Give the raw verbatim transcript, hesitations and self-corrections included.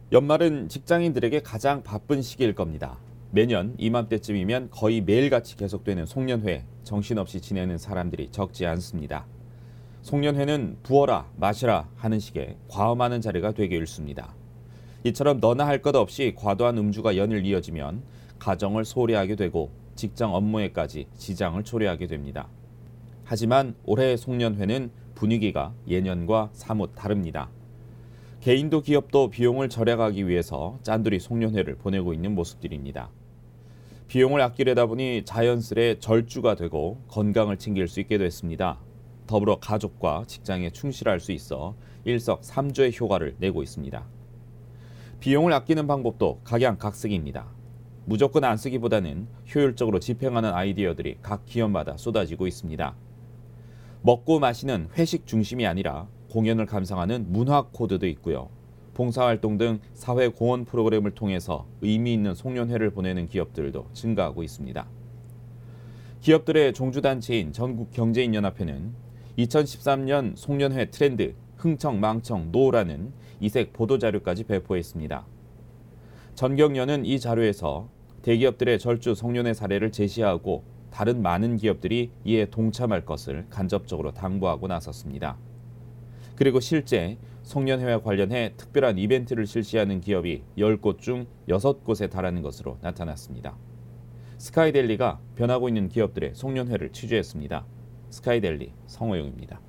연말은 직장인들에게 가장 바쁜 시기일 겁니다. 매년 이맘때쯤이면 거의 매일같이 계속되는 송년회, 정신없이 지내는 사람들이 적지 않습니다. 송년회는 부어라, 마시라 하는 식의 과음하는 자리가 되기 일쑤입니다. 이처럼 너나 할 것 없이 과도한 음주가 연일 이어지면 가정을 소홀히 하게 되고 직장 업무에까지 지장을 초래하게 됩니다. 하지만 올해의 송년회는 분위기가 예년과 사뭇 다릅니다. 개인도 기업도 비용을 절약하기 위해서 짠돌이 송년회를 보내고 있는 모습들입니다. 비용을 아끼려다 보니 자연스레 절주가 되고 건강을 챙길 수 있게 됐습니다. 더불어 가족과 직장에 충실할 수 있어 일석삼조의 효과를 내고 있습니다. 비용을 아끼는 방법도 각양각색입니다. 무조건 안 쓰기보다는 효율적으로 집행하는 아이디어들이 각 기업마다 쏟아지고 있습니다. 먹고 마시는 회식 중심이 아니라 공연을 감상하는 문화 코드도 있고요. 봉사활동 등 사회 공헌 프로그램을 통해서 의미 있는 송년회를 보내는 기업들도 증가하고 있습니다. 기업들의 종주단체인 전국경제인연합회는 이천십삼년 송년회 트렌드 흥청망청 노라는 이색 보도자료까지 배포했습니다. 전경련은 이 자료에서 대기업들의 절주 송년회 사례를 제시하고 다른 많은 기업들이 이에 동참할 것을 간접적으로 당부하고 나섰습니다. 그리고 실제 송년회와 관련해 특별한 이벤트를 실시하는 기업이 열 곳 중 여섯 곳에 달하는 것으로 나타났습니다. 스카이데일리가 변하고 있는 기업들의 송년회를 취재했습니다. 스카이데일리 성호용입니다.